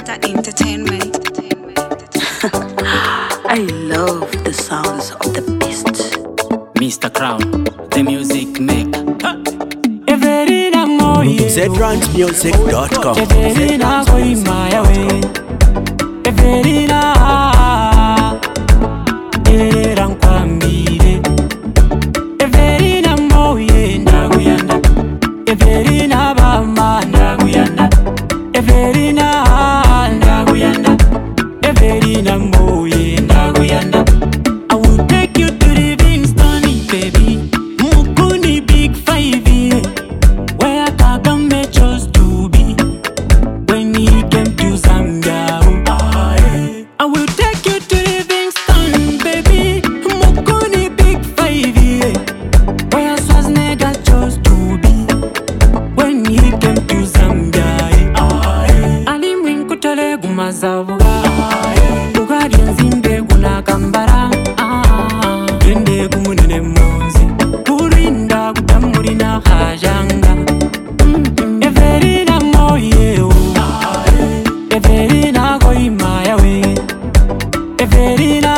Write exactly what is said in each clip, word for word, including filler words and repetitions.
Jata Entertainment. I love the sounds of the beast. Mister Crown, the music maker. Z Rant Music dot com. Everina koi maya we. Everina eran kwambire. Everina moye ndaguyanda. Everina bama ndaguyanda. Everina ndaguyanda. Everina moye ndaguyanda. I will take you to the Kingston, baby. Mukuni big five, yeah. Where Kagame chose to be when he came to Zambia. Oh, yeah. I will take you to Livingston, baby. Mukuni big five, yeah. Where Schwarzenegger chose to be when he came to Zambia. Oh, yeah. Ali mwinkutole gumazabuga. Ugadi nzimbe guna kambara. Gende gumunene monzi. Kurinda gutamurina hajanga. Everina moye o. Everina koi maya we. Everina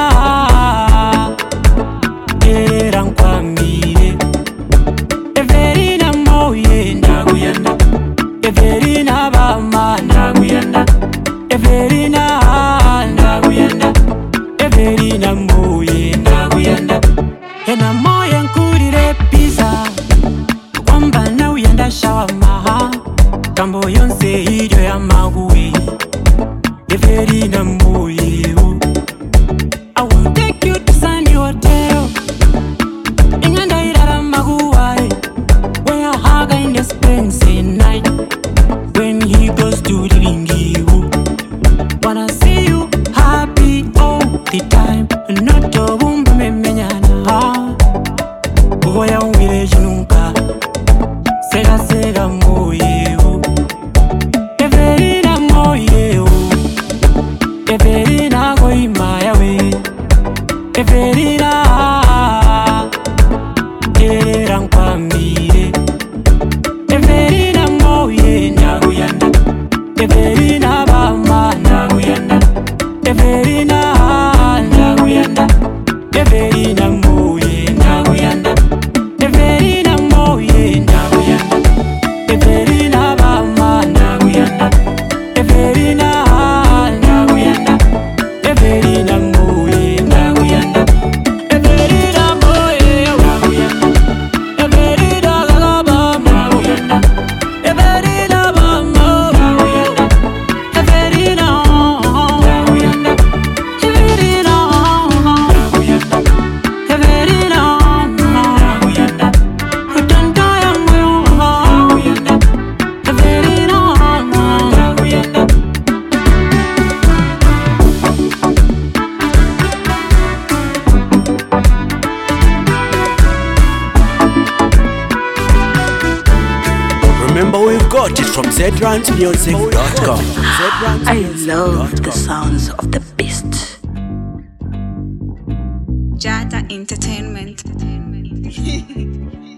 eran kwambire. Everina moye ndaguyanda. Everina bama ndaguyanda. Everina ndaguyanda. Everina moye ndaguyanda. Ena moye nkurire pizza. Kwamba na uyanda shawama. Kambo yonse hiryo ya maguwe. Everina moye o. I will take you to Sunny Hotel. Inganda irara maguwe. Where I hug in the Spencer night. When he goes to the ringi o. Wanna see you happy all the time. Not to bumba memenyana. Ugoya ungile jinunka. Sega sega moye o. Everina moye o. Everina koi maya we. Everina eran kwambire. Everina moye ndaguyanda. Everina bama ndaguyanda. Everina ndaguyanda. Everina moye ndaguyanda. Everina moye ndaguyanda. Everina bama ndaguyanda. Everina ndaguyanda. Everina moye ndaguyanda. Everina moye ndaguyanda. Everina bama ndaguyanda. Everina bama ndaguyanda. Everina ndaguyanda. Everina ndaguyanda. Everina ndaguyanda. Utanda yangu ndaguyanda. Everina ndaguyanda. Remember, we got it from Z Rant Music dot com. I love the sounds of the beast. Jata Entertainment.